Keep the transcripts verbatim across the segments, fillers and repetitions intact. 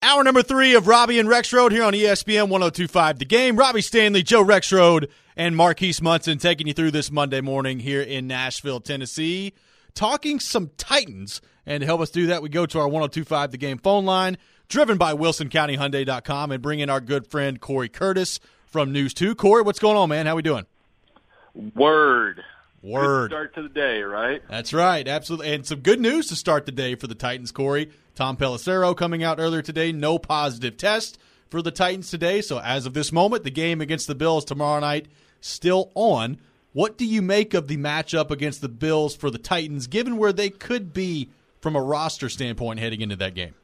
Hour number three of Robbie and Rexrode here on E S P N one oh two point five The Game. Robbie Stanley, Joe Rexrode, and Marquise Munson taking you through this Monday morning here in Nashville, Tennessee, talking some Titans. And to help us do that, we go to our one oh two point five The Game phone line, driven by Wilson County Hyundai dot com, and bring in our good friend Corey Curtis from News two. Corey, what's going on, man? How we doing? Word. Word. Good start to the day, right? That's right, absolutely. And some good news to start the day for the Titans, Corey. Tom Pelissero coming out earlier today, no positive test for the Titans today. So as of this moment, the game against the Bills tomorrow night still on. What do you make of the matchup against the Bills for the Titans, given where they could be from a roster standpoint heading into that game?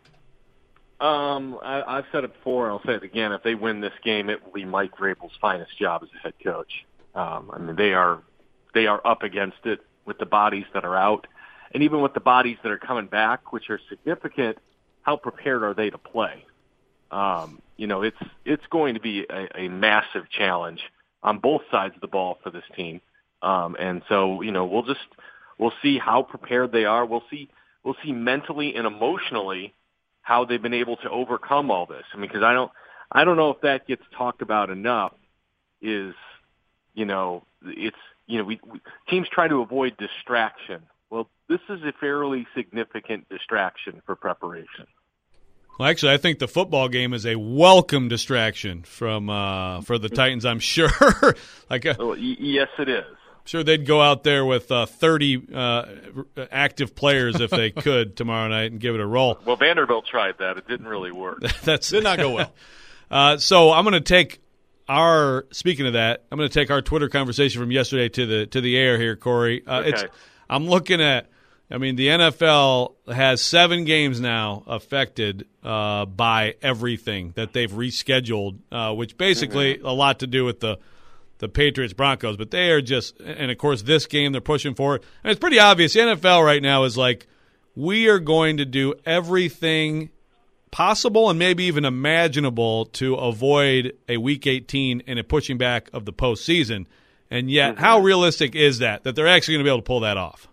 Um, I, I've said it before, and I'll say it again. If they win this game, it will be Mike Vrabel's finest job as a head coach. Um, I mean, they are they are up against it with the bodies that are out, and even with the bodies that are coming back, which are significant. How prepared are they to play? Um, you know, it's it's going to be a, a massive challenge on both sides of the ball for this team, um, and so you know, we'll just we'll see how prepared they are. We'll see we'll see mentally and emotionally how they've been able to overcome all this. I mean, because I don't I don't know if that gets talked about enough. Is you know, it's, you know, we, we teams try to avoid distraction. Well, this is a fairly significant distraction for preparation. Well, actually, I think the football game is a welcome distraction from uh, for the Titans, I'm sure. like, uh, well, y- yes, it is. I'm sure they'd go out there with uh, thirty uh, active players if they could tomorrow night and give it a roll. Well, Vanderbilt tried that. It didn't really work. That's did not go well. uh, so I'm going to take Our speaking of that, I'm going to take our Twitter conversation from yesterday to the to the air here, Corey. Uh, okay. It's I'm looking at. I mean, the N F L has seven games now affected uh, by everything that they've rescheduled, uh, which basically mm-hmm. a lot to do with the the Patriots Broncos. But they are just, and of course, this game they're pushing for. And it's pretty obvious. The N F L right now is like, we are going to do everything possible and maybe even imaginable to avoid a Week eighteen and a pushing back of the postseason. And yet, mm-hmm. how realistic is that, that they're actually going to be able to pull that off?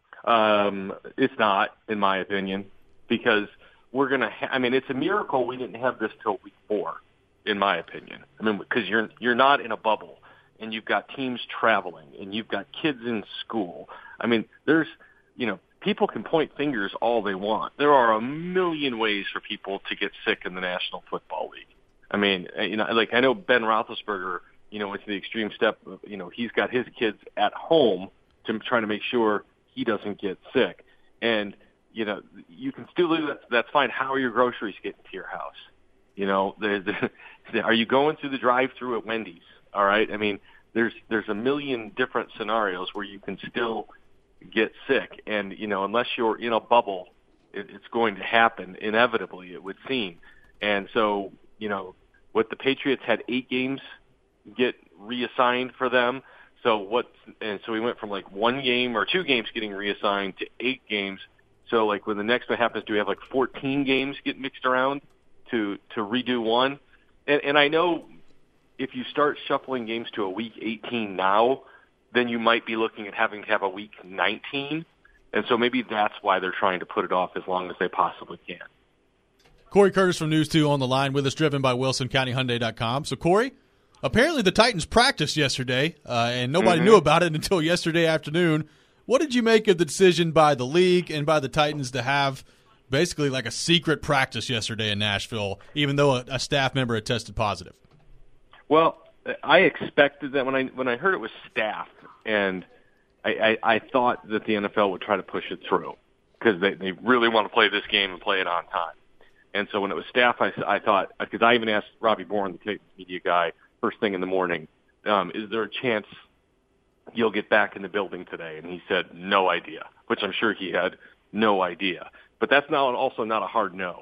Um, it's not, in my opinion, because we're going to ha- – I mean, it's a miracle we didn't have this till week four, in my opinion. I mean, because you're you're not in a bubble, and you've got teams traveling, and you've got kids in school. I mean, there's – you know, people can point fingers all they want. There are a million ways for people to get sick in the National Football League. I mean, you know, like I know Ben Roethlisberger, you know, went to the extreme step of, you know, he's got his kids at home to try to make sure he doesn't get sick. And, you know, you can still do that. That's fine. How are your groceries getting to your house? You know, the, the, are you going through the drive-through at Wendy's? All right. I mean, there's there's a million different scenarios where you can still get sick, and you know, unless you're in a bubble, it, it's going to happen inevitably, it would seem. And so, you know, what the Patriots had eight games get reassigned for them. So what? And so we went from like one game or two games getting reassigned to eight games. So like when the next one happens, do we have like fourteen games get mixed around to to redo one? And, and I know if you start shuffling games to a week eighteen now, then you might be looking at having to have a week nineteen. And so maybe that's why they're trying to put it off as long as they possibly can. Corey Curtis from News two on the line with us, driven by Wilson County Hyundai dot com. So, Corey, apparently the Titans practiced yesterday, uh, and nobody mm-hmm. knew about it until yesterday afternoon. What did you make of the decision by the league and by the Titans to have basically like a secret practice yesterday in Nashville, even though a, a staff member had tested positive? Well, I expected that when I when I heard it was staff, and I, I, I thought that the N F L would try to push it through because they, they really want to play this game and play it on time. And so when it was staff, I, I thought, because I even asked Robbie Bourne, the Titans media guy, first thing in the morning, um, is there a chance you'll get back in the building today? And he said, no idea, which I'm sure he had no idea. But that's not also not a hard no.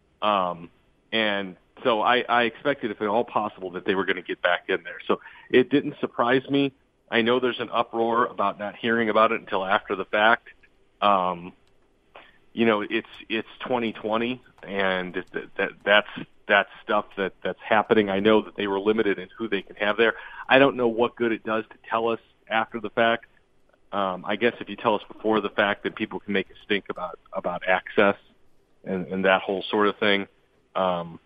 Um, and so I, I expected, if at all possible, that they were going to get back in there. So it didn't surprise me. I know there's an uproar about not hearing about it until after the fact. Um, you know, it's it's twenty twenty, and that, that that's that's stuff that, that's happening. I know that they were limited in who they can have there. I don't know what good it does to tell us after the fact. Um, I guess if you tell us before the fact, then people can make a stink about about access and, and that whole sort of thing. Um,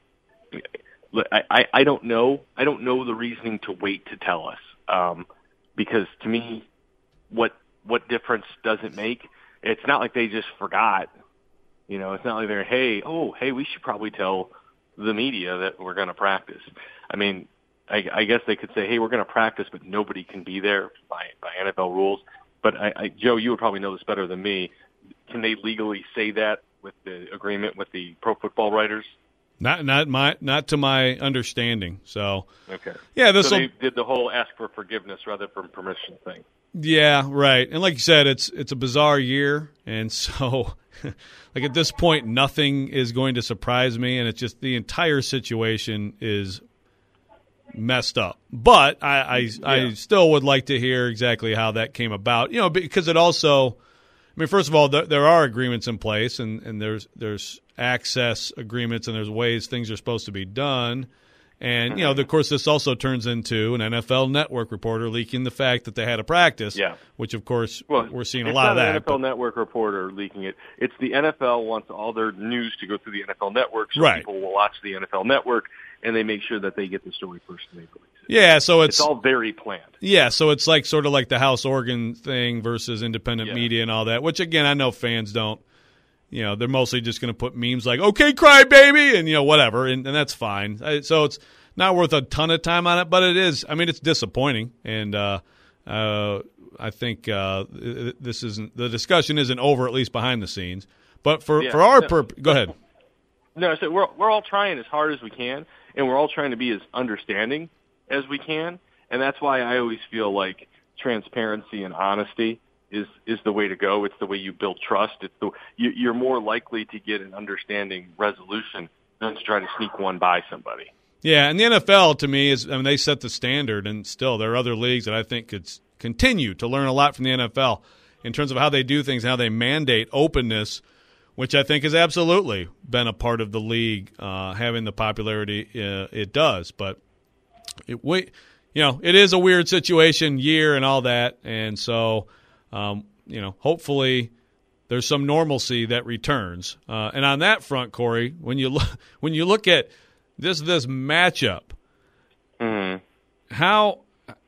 I, I, I don't know. I don't know the reasoning to wait to tell us. Um, because to me, what what difference does it make? It's not like they just forgot. You know, it's not like they're, hey, oh, hey, we should probably tell the media that we're going to practice. I mean, I, I guess they could say, hey, we're going to practice, but nobody can be there by, by N F L rules. But, I, I, Joe, you would probably know this better than me. Can they legally say that with the agreement with the Pro Football Writers? Not not my not to my understanding. So okay, yeah, this so they did the whole ask for forgiveness rather than permission thing. Yeah, right. And like you said, it's it's a bizarre year, and so like at this point, nothing is going to surprise me, and it's just the entire situation is messed up. But I I, yeah. I still would like to hear exactly how that came about. You know, because it also, I mean, first of all, there, there are agreements in place, and, and there's there's access agreements, and there's ways things are supposed to be done. And, you know, of course, this also turns into an N F L Network reporter leaking the fact that they had a practice, yeah. which, of course, well, we're seeing a lot of that. It's not an N F L but, Network reporter leaking it. It's the N F L wants all their news to go through the N F L Network, so right. people will watch the N F L Network, and they make sure that they get the story first and they release it. Yeah, so it's, it's all very planned. Yeah, so it's like sort of like the House Organ thing versus independent yeah. media and all that, which, again, I know fans don't. You know, they're mostly just going to put memes like, okay, cry baby, and, you know, whatever, and, and that's fine. So it's not worth a ton of time on it, but it is. I mean, it's disappointing, and uh, uh, I think uh, this isn't the discussion isn't over, at least behind the scenes. But for, yeah, for our no, purpose, go ahead. No, so we're we're all trying as hard as we can, and we're all trying to be as understanding as we can, and that's why I always feel like transparency and honesty is is the way to go. It's the way you build trust. It's the you, you're more likely to get an understanding resolution than to try to sneak one by somebody. Yeah, and the N F L, to me, is I mean, they set the standard, and still there are other leagues that I think could continue to learn a lot from the N F L in terms of how they do things and how they mandate openness, which I think has absolutely been a part of the league uh, having the popularity uh, it does. But it, we, you know, it is a weird situation, year and all that, and so um, you know, hopefully there's some normalcy that returns. Uh, and on that front, Corey, when you look when you look at This this matchup, mm-hmm. how,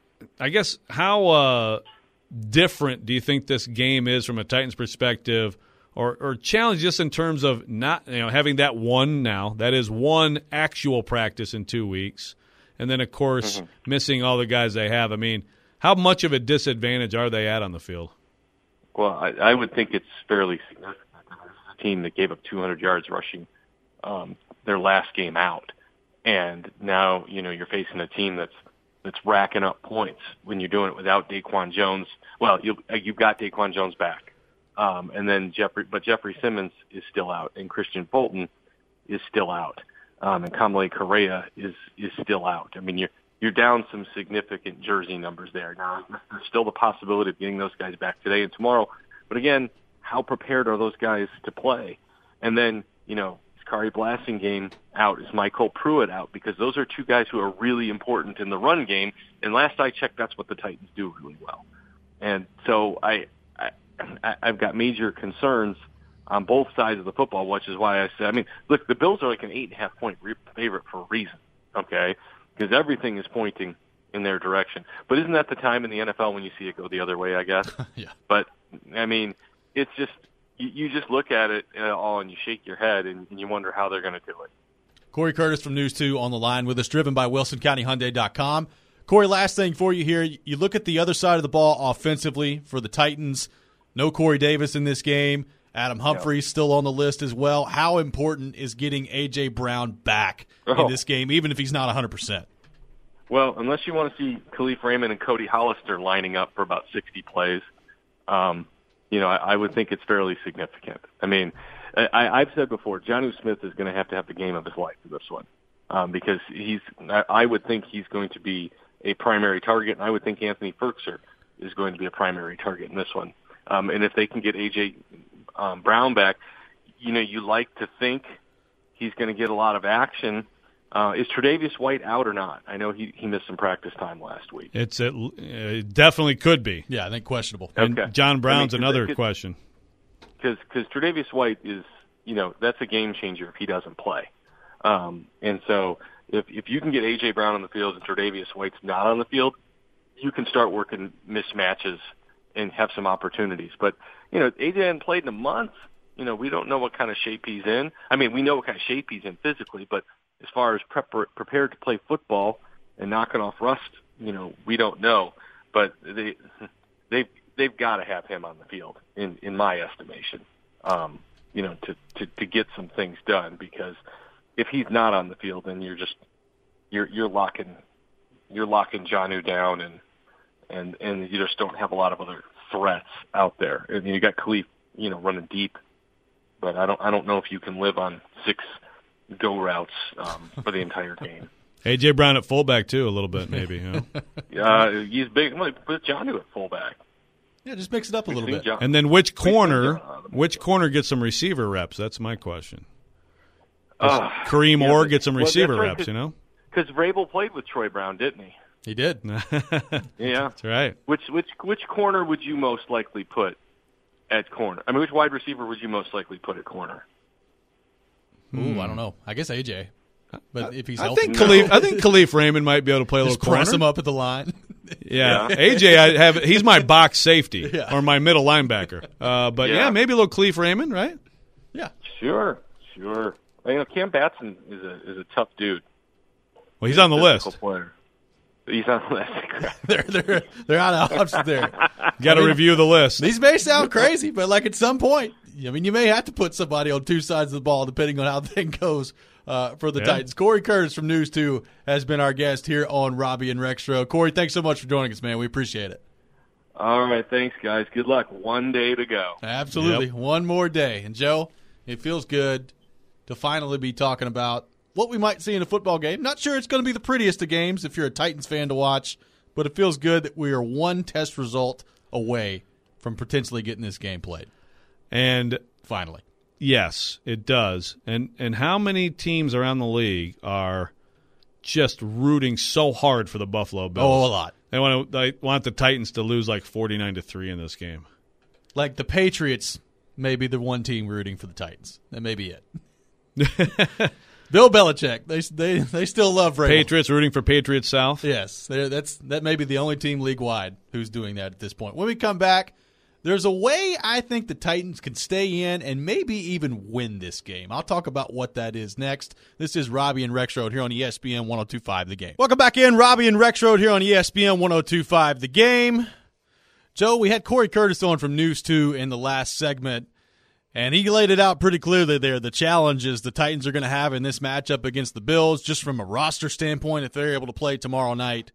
I guess, how uh, different do you think this game is from a Titans perspective, or, or challenge just in terms of not, you know, having that one now, that is one actual practice in two weeks, and then, of course, mm-hmm. missing all the guys they have. I mean, how much of a disadvantage are they at on the field? Well, I, I would think it's fairly significant. This is a team that gave up two hundred yards rushing um, their last game out. And now, you know, you're facing a team that's that's racking up points when you're doing it without Daquan Jones. Well, you you've got Daquan Jones back, um, and then Jeffrey, but Jeffrey Simmons is still out, and Christian Fulton is still out, um, and Kamale Correa is is still out. I mean, you're you're down some significant jersey numbers there. Now, there's still the possibility of getting those guys back today and tomorrow, but again, how prepared are those guys to play? And then, you know, Kari Blasingame out, is Michael Pruitt out, because those are two guys who are really important in the run game. And last I checked, that's what the Titans do really well. And so I, I, I've got major concerns on both sides of the football, which is why I said, I mean, look, the Bills are like an eight and a half point favorite for a reason, okay? Because everything is pointing in their direction. But isn't that the time in the N F L when you see it go the other way, I guess? yeah. But, I mean, it's just, you just look at it all and you shake your head and you wonder how they're going to do it. Corey Curtis from News two on the line with us, driven by Wilson County Hyundai dot com. Corey, last thing for you here. You look at the other side of the ball offensively for the Titans. No Corey Davis in this game. Adam Humphries still on the list as well. How important is getting A J. Brown back oh. in this game, even if he's not one hundred percent? Well, unless you want to see Khalif Raymond and Cody Hollister lining up for about sixty plays, um, you know, I, I would think it's fairly significant. I mean, I, I've said before, Jonnu Smith is going to have to have the game of his life for this one um, because he's. I, I would think he's going to be a primary target, and I would think Anthony Ferkser is going to be a primary target in this one. Um, and if they can get A J. Um, Brown back, you know, you like to think he's going to get a lot of action. Uh, is Tre'Davious White out or not? I know he, he missed some practice time last week. It's a, it definitely could be. Yeah, I think questionable. Okay. And John Brown's I mean, another cause, question. Because Tre'Davious White is, you know, that's a game changer if he doesn't play. Um, and so if if you can get A J. Brown on the field and Tre'Davious White's not on the field, you can start working mismatches and have some opportunities. But, you know, A J hadn't played in a month. You know, we don't know what kind of shape he's in. I mean, we know what kind of shape he's in physically, but as far as prep- prepared to play football and knocking off rust, you know, we don't know. But they, they've, they've got to have him on the field, in, in my estimation, um, you know, to, to, to get some things done. Because if he's not on the field, then you're just you're you're locking you're locking Jonnu down, and and and you just don't have a lot of other threats out there. And you got Khalif, you know, running deep, but I don't I don't know if you can live on six go routes um, for the entire game. A J. Brown at fullback too, a little bit maybe. You know? uh, he's big. I'm going to put Jonnu at fullback. Yeah, just mix it up a little bit. John, and then which corner? Which corner gets some receiver reps? That's my question. Uh, Kareem yeah, Orr but, get some well, receiver right, reps, you know? Because Vrabel played with Troy Brown, didn't he? He did. Yeah, that's right. Which which which corner would you most likely put at corner? I mean, which wide receiver would you most likely put at corner? Ooh, I don't know. I guess A J. But if he's I healthy, think Khalif, I think Khalif Raymond might be able to play a just little corner. press him up at the line. Yeah. Yeah. A J, I have he's my box safety Yeah. or my middle linebacker. Uh, but yeah. Yeah. maybe a little Khalif Raymond, right? Yeah. Sure, sure. You know, Cam Batson is a is a tough dude. Well, he's on the Physical list. Player. He's on the list. they're they're they're out of options there. Got to I mean, review the list. These may sound crazy, but like at some point, I mean, you may have to put somebody on two sides of the ball depending on how the thing goes uh, for the Yeah. Titans. Corey Curtis from News two has been our guest here on Robbie and Rexro. Corey, thanks so much for joining us, man. We appreciate it. All right, thanks, guys. Good luck. One day to go. Absolutely. Yep. One more day. And, Joe, it feels good to finally be talking about what we might see in a football game. Not sure it's going to be the prettiest of games if you're a Titans fan to watch, but it feels good that we are one test result away from potentially getting this game played. And Finally. yes, it does. And and how many teams around the league are just rooting so hard for the Buffalo Bills? Oh, a lot. They want to they want the Titans to lose like forty-nine to three in this game. Like the Patriots may be the one team rooting for the Titans. That may be it. Bill Belichick, they they they still love Vrabel. Patriots rooting for Patriots South. Yes, they're- that's that may be the only team league-wide who's doing that at this point. When we come back, there's a way I think the Titans can stay in and maybe even win this game. I'll talk about what that is next. This is Robbie and Rex Road here on E S P N one oh two point five The Game. Welcome back in, Robbie and Rex Road here on E S P N one oh two point five The Game. Joe, we had Corey Curtis on from News two in the last segment, and he laid it out pretty clearly there, the challenges the Titans are going to have in this matchup against the Bills, just from a roster standpoint, if they're able to play tomorrow night.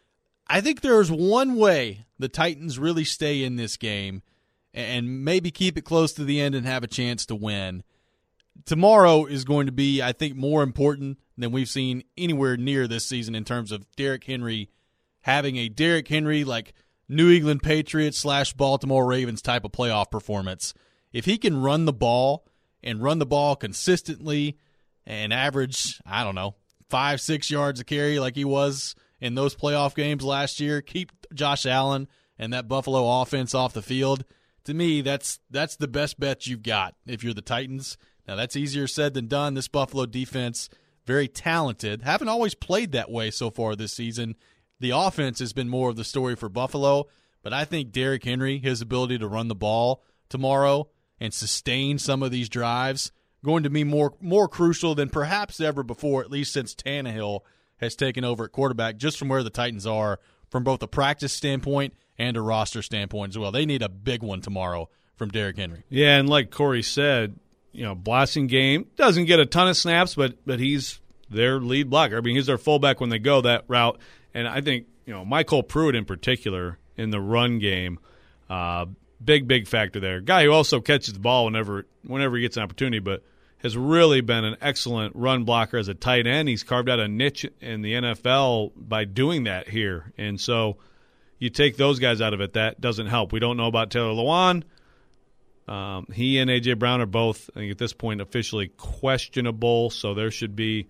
I think there's one way the Titans really stay in this game and maybe keep it close to the end and have a chance to win. Tomorrow is going to be, I think, more important than we've seen anywhere near this season in terms of Derrick Henry having a Derrick Henry like New England Patriots slash Baltimore Ravens type of playoff performance. If he can run the ball and run the ball consistently and average, I don't know, five, six yards a carry like he was in those playoff games last year, keep Josh Allen and that Buffalo offense off the field, to me, that's that's the best bet you've got if you're the Titans. Now, that's easier said than done. This Buffalo defense, very talented. Haven't always played that way so far this season. The offense has been more of the story for Buffalo, but I think Derrick Henry, his ability to run the ball tomorrow and sustain some of these drives, going to be more more crucial than perhaps ever before, at least since Tannehill has taken over at quarterback, just from where the Titans are from both a practice standpoint and a roster standpoint as well. They need a big one tomorrow from Derrick Henry. Yeah, and like Corey said, you know, Blossing game doesn't get a ton of snaps, but but he's their lead blocker. I mean, he's their fullback when they go that route. And I think, you know, Michael Pruitt in particular in the run game, uh, big, big factor there. Guy who also catches the ball whenever whenever he gets an opportunity, but has really been an excellent run blocker as a tight end. He's carved out a niche in the N F L by doing that here. And so you take those guys out of it, that doesn't help. We don't know about Taylor Lewan. Um, he and A J. Brown are both, I think at this point, officially questionable, so there should be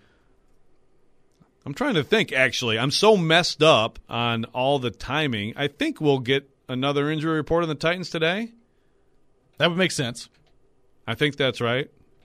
– I'm trying to think, actually. I'm so messed up on all the timing. I think we'll get another injury report on the Titans today. That would make sense. I think that's right.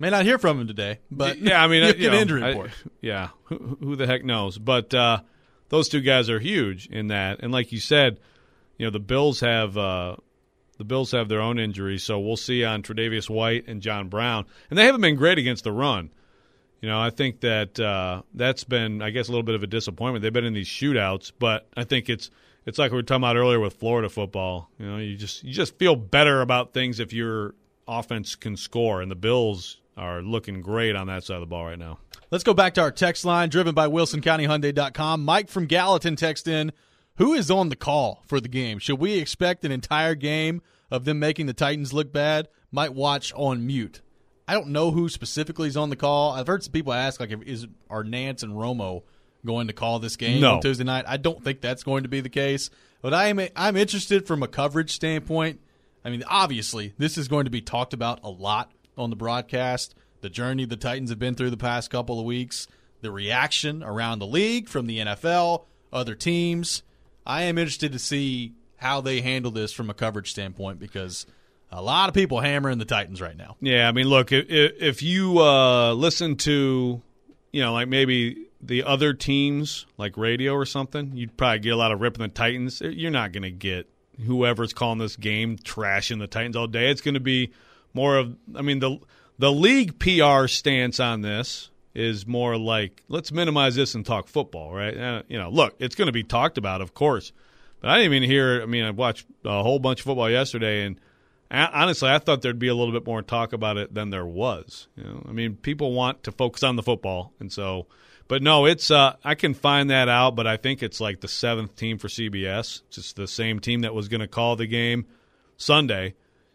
May not hear from him today, but yeah, I mean, you you get know, an injury report. I, yeah, who, who the heck knows? But uh, those two guys are huge in that, and like you said, you know, the Bills have uh, the Bills have their own injuries, so we'll see on Tre'Davious White and John Brown, and they haven't been great against the run. You know, I think that uh, that's been, I guess, a little bit of a disappointment. They've been in these shootouts, but I think it's it's like we were talking about earlier with Florida football. You know, you just you just feel better about things if your offense can score, and the Bills are looking great on that side of the ball right now. Let's go back to our text line, driven by Wilson County Hyundai dot com. Mike from Gallatin text in, who is on the call for the game? Should we expect an entire game of them making the Titans look bad? Might watch on mute. I don't know who specifically is on the call. I've heard some people ask, like, if, is are Nance and Romo going to call this game no. on Tuesday night? I don't think that's going to be the case. But I am I'm interested from a coverage standpoint. I mean, obviously, this is going to be talked about a lot on the broadcast, the journey the Titans have been through the past couple of weeks, the reaction around the league from the N F L, other teams. I am interested to see how they handle this from a coverage standpoint because a lot of people hammering the Titans right now. Yeah, I mean, look, if, if you uh, listen to, you know, like maybe the other teams, like radio or something, you'd probably get a lot of ripping the Titans. You're not going to get whoever's calling this game trashing the Titans all day. It's going to be more of, I mean, the the league P R stance on this is more like, let's minimize this and talk football, right? Uh, you know, look, it's going to be talked about, of course. But I didn't even hear, I mean, I watched a whole bunch of football yesterday, and honestly, I thought there'd be a little bit more talk about it than there was. You know, I mean, people want to focus on the football, and so, but no, it's uh, I can find that out, but I think it's like the seventh team for C B S. It's just the same team that was going to call the game Sunday.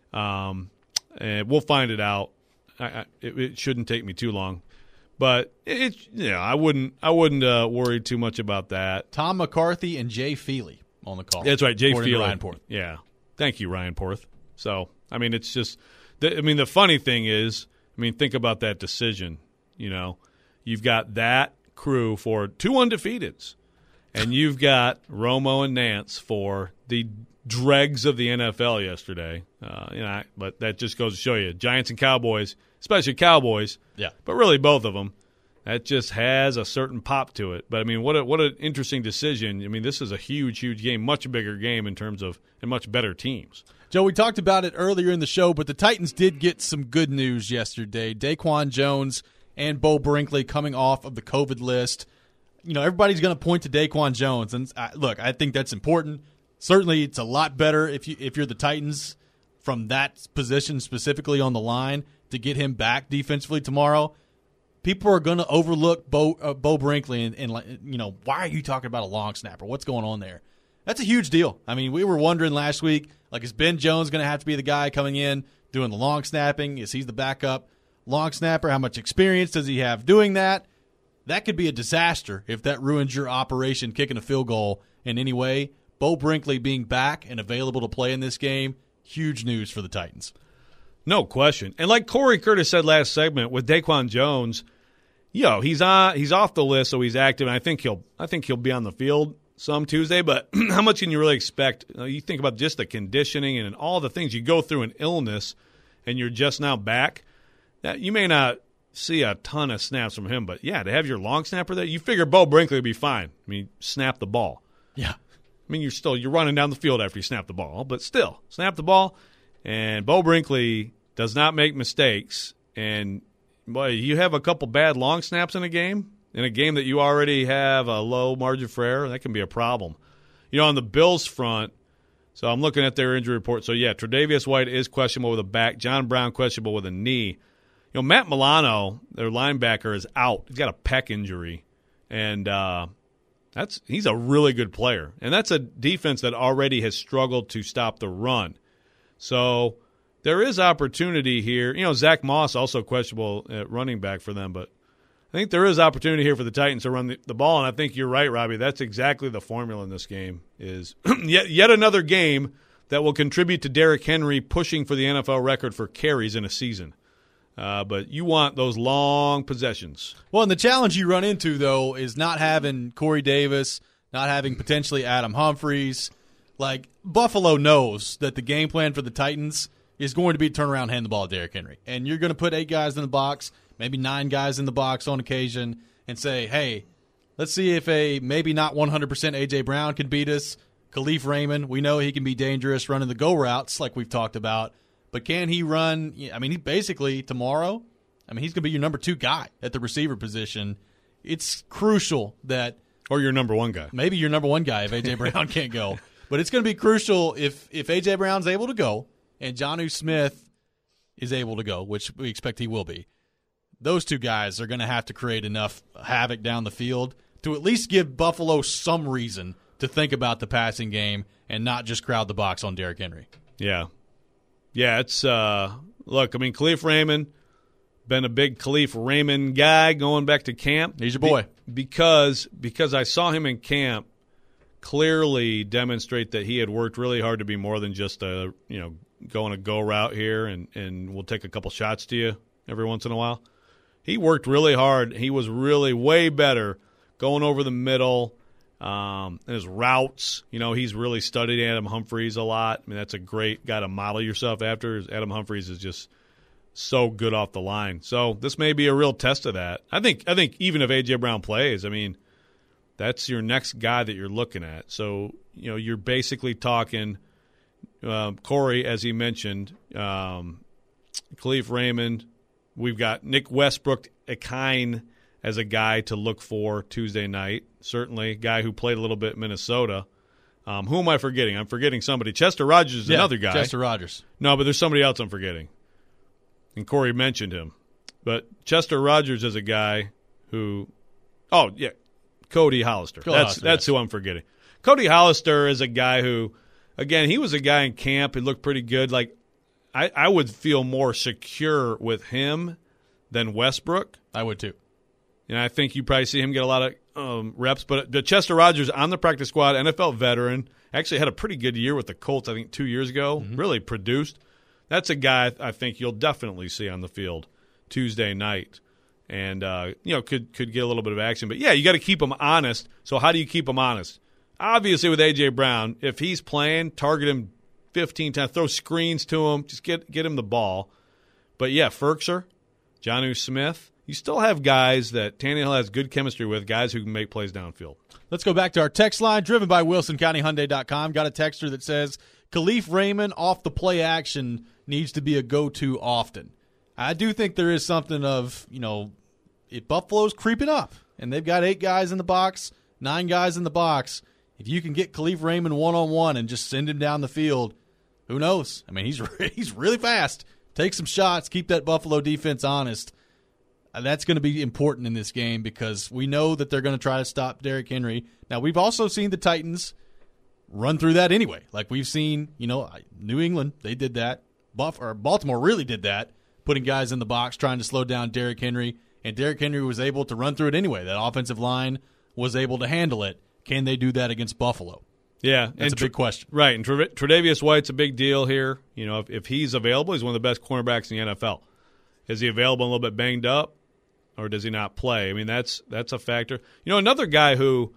Um, and we'll find it out. I, I, it, it shouldn't take me too long, but it, it yeah, I wouldn't I wouldn't uh, worry too much about that. Tom McCarthy and Jay Feely on the call. That's right, Jay Feely. Ryan Porth. Yeah, thank you, Ryan Porth. So, I mean, it's just – I mean, the funny thing is, I mean, think about that decision. You know, you've got that crew for two undefeateds, and you've got Romo and Nance for the dregs of the N F L yesterday. Uh, you know, but that just goes to show you, Giants and Cowboys, especially Cowboys, yeah, but really both of them, that just has a certain pop to it. But, I mean, what a, what an interesting decision. I mean, this is a huge, huge game, much bigger game in terms of – and much better teams. Joe, we talked about it earlier in the show, but the Titans did get some good news yesterday. Daquan Jones and Bo Brinkley coming off of the COVID list. You know, everybody's going to point to Daquan Jones, and I, look, I think that's important. Certainly, it's a lot better if you if you're the Titans from that position specifically on the line to get him back defensively tomorrow. People are going to overlook Bo uh, Bo Brinkley and, and you know, why are you talking about a long snapper? What's going on there? That's a huge deal. I mean, we were wondering last week, like, is Ben Jones going to have to be the guy coming in doing the long snapping? Is he the backup long snapper? How much experience does he have doing that? That could be a disaster if that ruins your operation kicking a field goal in any way. Bo Brinkley being back and available to play in this game, huge news for the Titans. No question. And like Corey Curtis said last segment with Daquan Jones, you know, he's on, he's off the list, so he's active, and I think he'll I think he'll be on the field some Tuesday, but how much can you really expect? You know, you think about just the conditioning and all the things you go through in illness, and you're just now back. That you may not see a ton of snaps from him, but yeah, to have your long snapper there, you figure Bo Brinkley would be fine. I mean, snap the ball. Yeah, I mean, you're still you're running down the field after you snap the ball, but still snap the ball. And Bo Brinkley does not make mistakes. And boy, you have a couple bad long snaps in a game. In a game that you already have a low margin for error, that can be a problem. You know, on the Bills front, so I'm looking at their injury report. So, yeah, Tre'Davious White is questionable with a back. John Brown questionable with a knee. You know, Matt Milano, their linebacker, is out. He's got a pec injury. And uh, that's he's a really good player. And that's a defense that already has struggled to stop the run. So there is opportunity here. You know, Zach Moss also questionable at running back for them, but I think there is opportunity here for the Titans to run the, the ball, and I think you're right, Robbie. That's exactly the formula in this game is yet, yet another game that will contribute to Derrick Henry pushing for the N F L record for carries in a season. Uh, but you want those long possessions. Well, and the challenge you run into, though, is not having Corey Davis, not having potentially Adam Humphries. Like, Buffalo knows that the game plan for the Titans is going to be turn around, hand the ball to Derrick Henry. And you're going to put eight guys in the box, maybe nine guys in the box on occasion, and say, hey, let's see if a maybe not one hundred percent A J. Brown can beat us. Khalif Raymond, we know he can be dangerous running the go routes like we've talked about. But can he run? I mean, he basically tomorrow, I mean, he's going to be your number two guy at the receiver position. It's crucial that – Or your number one guy. Maybe your number one guy if A J. Brown can't go. But it's going to be crucial if, if A J. Brown's able to go and Jonnu Smith is able to go, which we expect he will be. Those two guys are going to have to create enough havoc down the field to at least give Buffalo some reason to think about the passing game and not just crowd the box on Derrick Henry. Yeah. Yeah, it's uh, – look, I mean, Khalif Raymond, been a big Khalif Raymond guy going back to camp. He's your boy. Be- because because I saw him in camp clearly demonstrate that he had worked really hard to be more than just a, you know, going a go route here and, and we'll take a couple shots to you every once in a while. He worked really hard. He was really way better going over the middle. Um, and his routes, you know, he's really studied Adam Humphries a lot. I mean, that's a great guy to model yourself after. Adam Humphries is just so good off the line. So this may be a real test of that. I think I think even if A J. Brown plays, I mean, that's your next guy that you're looking at. So, you know, you're basically talking um, Corey, as he mentioned, um, Khalif Raymond. We've got Nick Westbrook-Ikhine as a guy to look for Tuesday night. Certainly, a guy who played a little bit in Minnesota. Um, who am I forgetting? I'm forgetting somebody. Chester Rogers is yeah, another guy. Chester Rogers. No, but there's somebody else I'm forgetting. And Corey mentioned him. But Chester Rogers is a guy who – oh, yeah, Cody Hollister. Cody that's Hollister, that's yes. who I'm forgetting. Cody Hollister is a guy who, again, he was a guy in camp. He looked pretty good. Like, I, I would feel more secure with him than Westbrook. I would too. And I think you probably see him get a lot of um, reps. But, but Chester Rogers on the practice squad, N F L veteran, actually had a pretty good year with the Colts, I think, two years ago. Mm-hmm. Really produced. That's a guy I think you'll definitely see on the field Tuesday night. And, uh, you know, could could get a little bit of action. But, yeah, you got to keep him honest. So how do you keep him honest? Obviously, with A J. Brown, if he's playing, target him fifteen times, throw screens to him, just get get him the ball. But, yeah, Ferkser, Jonnu Smith, you still have guys that Tannehill has good chemistry with, guys who can make plays downfield. Let's go back to our text line, driven by Wilson County Hyundai dot com. Got a texter that says, Khalif Raymond off the play action needs to be a go-to often. I do think there is something of, you know, if Buffalo's creeping up, and they've got eight guys in the box, nine guys in the box, if you can get Khalif Raymond one-on-one and just send him down the field, who knows? I mean, he's he's really fast. Take some shots, keep that Buffalo defense honest. That's going to be important in this game because we know that they're going to try to stop Derrick Henry. Now, we've also seen the Titans run through that anyway. Like we've seen, you know, New England, they did that. Buff or Baltimore really did that, putting guys in the box, trying to slow down Derrick Henry, and Derrick Henry was able to run through it anyway. That offensive line was able to handle it. Can they do that against Buffalo? Yeah. That's a big question. Right, and Tre- Tre'Davious White's a big deal here. You know, if, if he's available, he's one of the best cornerbacks in the N F L. Is he available and a little bit banged up? Or does he not play? I mean, that's that's a factor. You know, another guy who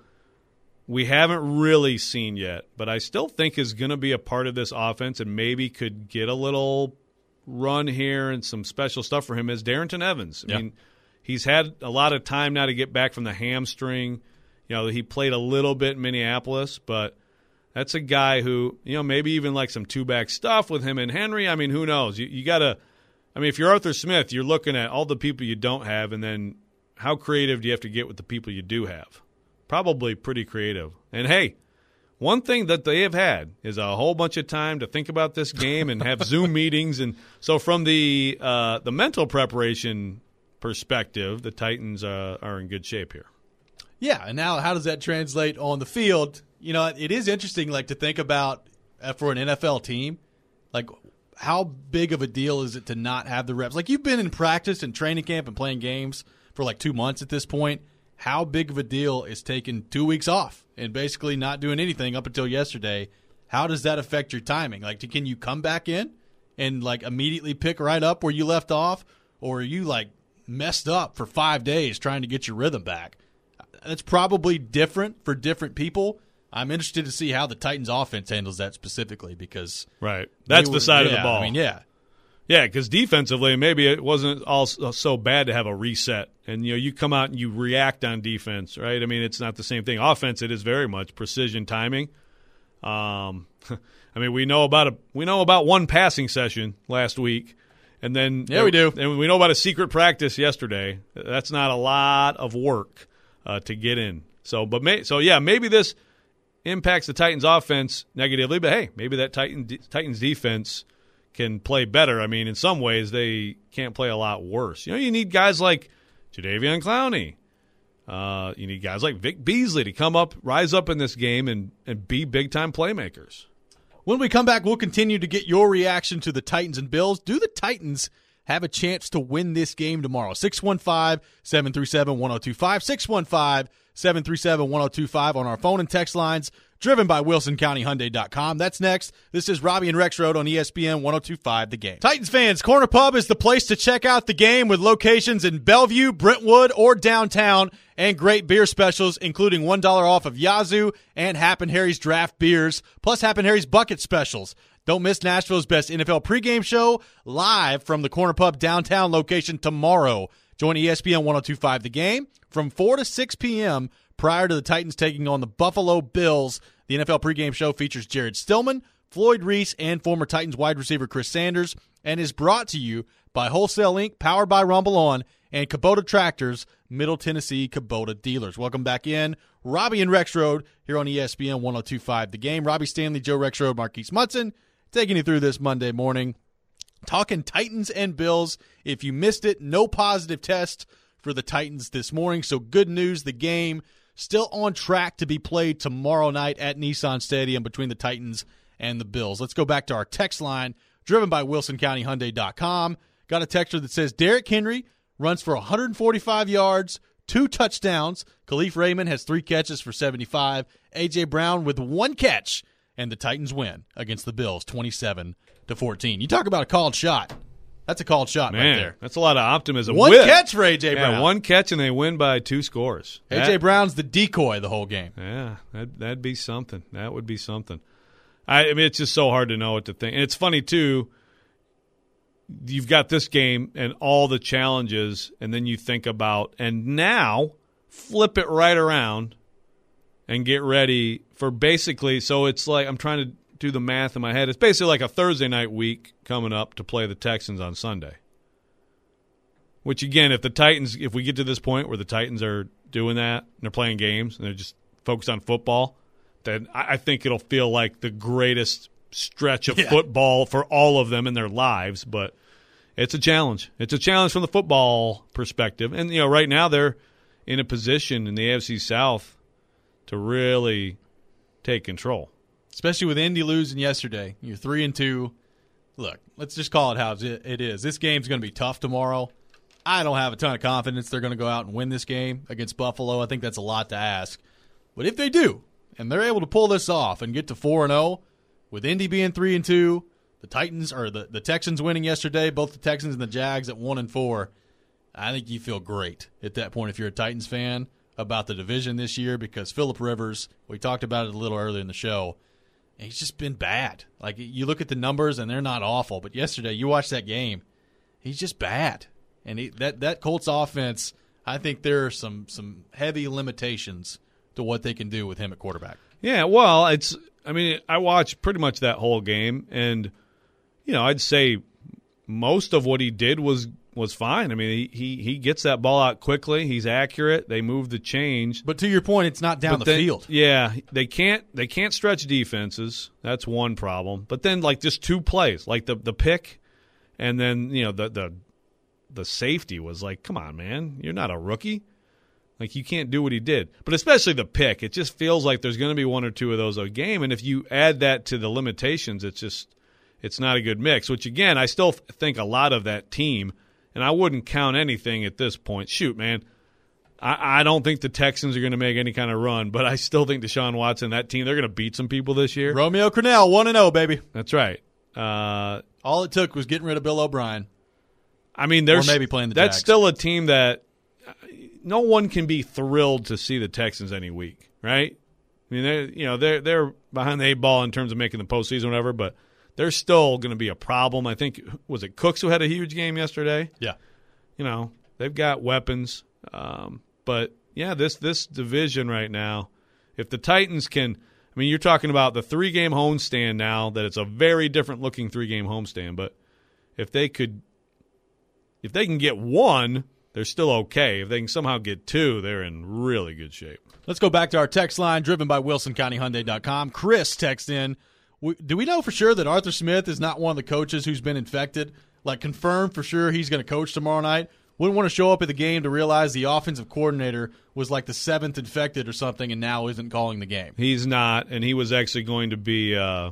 we haven't really seen yet, but I still think is going to be a part of this offense and maybe could get a little run here and some special stuff for him is Darrynton Evans. I yep. mean, he's had a lot of time now to get back from the hamstring. You know, he played a little bit in Minneapolis, but that's a guy who, you know, maybe even like some two-back stuff with him and Henry. I mean, who knows? You, you got to – I mean, if you're Arthur Smith, you're looking at all the people you don't have, and then how creative do you have to get with the people you do have? Probably pretty creative. And, hey, one thing that they have had is a whole bunch of time to think about this game and have Zoom meetings. And so from the uh, the mental preparation perspective, the Titans uh, are in good shape here. Yeah, and now how does that translate on the field? You know, it is interesting, like, to think about uh, for an N F L team, like – how big of a deal is it to not have the reps? Like, you've been in practice and training camp and playing games for like two months at this point. How big of a deal is taking two weeks off and basically not doing anything up until yesterday? How does that affect your timing? Like, can you come back in and like immediately pick right up where you left off? Or are you like messed up for five days trying to get your rhythm back? That's probably different for different people. I'm interested to see how the Titans offense handles that specifically because right, that's were, the side yeah, of the ball. I mean, yeah, Yeah, because defensively, maybe it wasn't all so bad to have a reset. And, you know, you come out and you react on defense, right? I mean, it's not the same thing. Offense, it is very much precision timing. Um, I mean, we know about a we know about one passing session last week, and then yeah, we do. And we know about a secret practice yesterday. That's not a lot of work uh, to get in. So, but may, so yeah, maybe this impacts the Titans' offense negatively. But hey, maybe that Titan Titans defense can play better. I mean, in some ways, they can't play a lot worse. You know, you need guys like Jadeveon Clowney. Uh, you need guys like Vic Beasley to come up, rise up in this game, and, and be big-time playmakers. When we come back, we'll continue to get your reaction to the Titans and Bills. Do the Titans have a chance to win this game tomorrow? six one five, seven three seven, one oh two five, six one five, seven three seven, one oh two five on our phone and text lines, driven by Wilson County Hyundai dot com. That's next. This is Robbie and Rexroad on E S P N one oh two five The Game. Titans fans, Corner Pub is the place to check out the game with locations in Bellevue, Brentwood, or downtown, and great beer specials, including one dollar off of Yazoo and Happen Harry's draft beers, plus Happen Harry's bucket specials. Don't miss Nashville's best N F L pregame show live from the Corner Pub downtown location tomorrow. Join E S P N one oh two five The Game from four to six p.m. prior to the Titans taking on the Buffalo Bills. The N F L pregame show features Jared Stillman, Floyd Reese, and former Titans wide receiver Chris Sanders, and is brought to you by Wholesale Incorporated, powered by Rumble On, and Kubota Tractors, Middle Tennessee Kubota dealers. Welcome back in. Robbie and Rexroad here on E S P N one oh two five The Game. Robbie Stanley, Joe Rexroad, Marquise Munson, taking you through this Monday morning. Talking Titans and Bills. If you missed it, no positive test for the Titans this morning. So good news, the game still on track to be played tomorrow night at Nissan Stadium between the Titans and the Bills. Let's go back to our text line, driven by Wilson County Hyundai dot com. Got a texter that says Derrick Henry runs for one hundred forty-five yards, two touchdowns. Khalif Raymond has three catches for seventy-five. A J. Brown with one catch, and the Titans win against the Bills twenty-seven to fourteen. You talk about a called shot. That's a called shot Man, right there. That's a lot of optimism. One With, catch for A J. Brown. Yeah, one catch, and they win by two scores. A J. Brown's the decoy the whole game. Yeah, that, that'd be something. That would be something. I, I mean, it's just so hard to know what to think. And it's funny, too, you've got this game and all the challenges, and then you think about, and now flip it right around and get ready for basically, so it's like, I'm trying to do the math in my head. It's basically like a Thursday night week coming up to play the Texans on Sunday. Which, again, if the Titans, if we get to this point where the Titans are doing that and they're playing games and they're just focused on football, then I think it'll feel like the greatest stretch of yeah. football for all of them in their lives. But it's a challenge. It's a challenge from the football perspective. And, you know, right now they're in a position in the A F C South to really take control. Especially with Indy losing yesterday. You're three and two. Look, let's just call it how it is. This game's going to be tough tomorrow. I don't have a ton of confidence they're going to go out and win this game against Buffalo. I think that's a lot to ask. But if they do, and they're able to pull this off and get to four and oh, with Indy being three and two, the Titans or the, the Texans winning yesterday, both the Texans and the Jags at one and four, I think you feel great at that point if you're a Titans fan about the division this year, because Phillip Rivers, we talked about it a little earlier in the show, he's just been bad. Like, you look at the numbers, and they're not awful. But yesterday, you watched that game, he's just bad. And he, that, that Colts offense, I think there are some, some heavy limitations to what they can do with him at quarterback. Yeah, well, it's – I mean, I watched pretty much that whole game, and, you know, I'd say most of what he did was was fine. I mean, he, he, he gets that ball out quickly. He's accurate. They move the change. But to your point, it's not down but the then, field. Yeah, they can't they can't stretch defenses. That's one problem. But then, like, just two plays, like the the pick, and then, you know, the the the safety was like, come on, man, you're not a rookie. Like, you can't do what he did. But especially the pick, it just feels like there's going to be one or two of those a game. And if you add that to the limitations, it's just it's not a good mix. Which, again, I still think a lot of that team. And I wouldn't count anything at this point. Shoot, man, I, I don't think the Texans are going to make any kind of run, but I still think Deshaun Watson, that team, they're going to beat some people this year. Romeo Crennel, one and oh, baby. That's right. Uh, All it took was getting rid of Bill O'Brien. I mean, there's or maybe playing the that's Jags. Still a team that no one can be thrilled to see the Texans any week, right? I mean, they're, you know, they're, they're behind the eight ball in terms of making the postseason or whatever, but they're still going to be a problem. I think, was it Cooks who had a huge game yesterday? Yeah. You know, they've got weapons. Um, but, yeah, this this division right now, if the Titans can – I mean, you're talking about the three-game homestand now, that it's a very different-looking three-game homestand. But if they could – if they can get one, they're still okay. If they can somehow get two, they're in really good shape. Let's go back to our text line, driven by Wilson County Hyundai dot com. Chris texts in, do we know for sure that Arthur Smith is not one of the coaches who's been infected? Like, confirmed for sure he's going to coach tomorrow night? Wouldn't want to show up at the game to realize the offensive coordinator was like the seventh infected or something and now isn't calling the game. He's not, and he was actually going to be uh,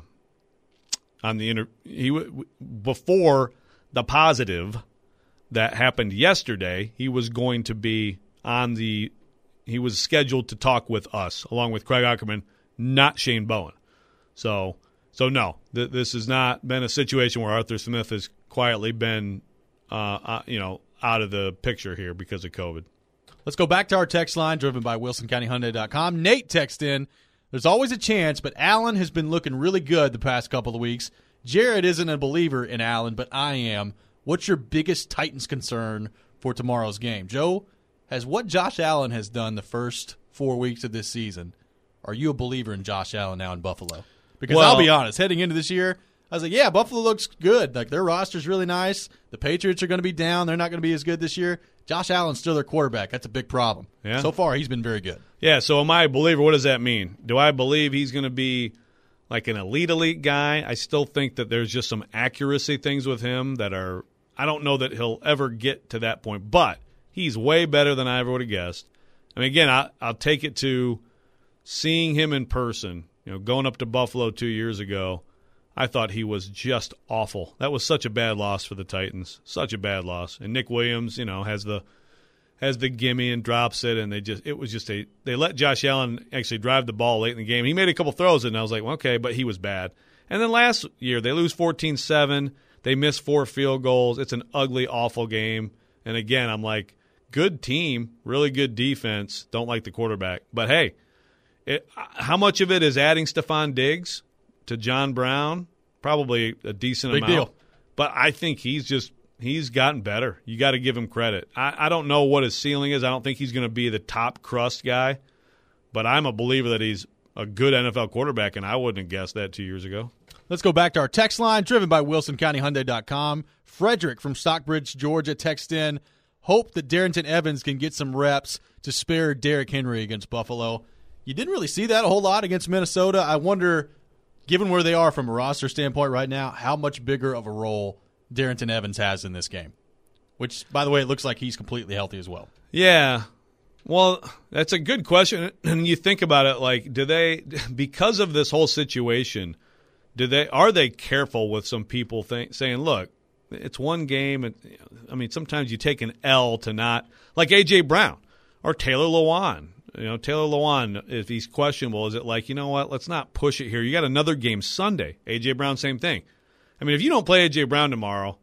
on the inter- he w- before the positive that happened yesterday. He was going to be on the he was scheduled to talk with us along with Craig Ackerman, not Shane Bowen. So, so no, th- this has not been a situation where Arthur Smith has quietly been, uh, uh, you know. out of the picture here because of COVID. Let's go back to our text line, driven by Wilson County Hyundai dot com. Nate texted in, there's always a chance, but Allen has been looking really good the past couple of weeks. Jared isn't a believer in Allen, but I am. What's your biggest Titans concern for tomorrow's game? Joe, has what Josh Allen has done the first four weeks of this season, are you a believer in Josh Allen now in Buffalo? Because well, I'll be honest, heading into this year, I was like, yeah, Buffalo looks good. Like, their roster's really nice. The Patriots are going to be down. They're not going to be as good this year. Josh Allen's still their quarterback. That's a big problem. Yeah. So far, he's been very good. Yeah, so am I a believer? What does that mean? Do I believe he's going to be like an elite, elite guy? I still think that there's just some accuracy things with him that are – I don't know that he'll ever get to that point. But he's way better than I ever would have guessed. I mean, again, I, I'll take it to seeing him in person, you know, going up to Buffalo two years ago. I thought he was just awful. That was such a bad loss for the Titans. Such a bad loss. And Nick Williams, you know, has the has the gimme and drops it, and they just it was just a they let Josh Allen actually drive the ball late in the game. He made a couple throws, and I was like, well, okay, but he was bad. And then last year they lose fourteen seven. They miss four field goals. It's an ugly, awful game. And again, I'm like, good team, really good defense. Don't like the quarterback. But hey, it, how much of it is adding Stephon Diggs to John Brown? Probably a decent Big amount. deal. But I think he's just he's gotten better. You got to give him credit. I, I don't know what his ceiling is. I don't think he's going to be the top crust guy. But I'm a believer that he's a good N F L quarterback, and I wouldn't have guessed that two years ago. Let's go back to our text line, driven by Wilson County Hyundai dot com. Frederick from Stockbridge, Georgia, text in, hope that Darrington Evans can get some reps to spare Derrick Henry against Buffalo. You didn't really see that a whole lot against Minnesota. I wonder, given where they are from a roster standpoint right now, how much bigger of a role Darrington Evans has in this game. Which, by the way, it looks like he's completely healthy as well. Yeah. Well, that's a good question. And you think about it, like, do they, because of this whole situation, do they are they careful with some people think, saying, look, it's one game. And, I mean, sometimes you take an L to not, like A J. Brown or Taylor Lewan. You know, Taylor Lewan, if he's questionable, is it like, you know what, let's not push it here. You got another game Sunday. A J. Brown, same thing. I mean, if you don't play A J. Brown tomorrow,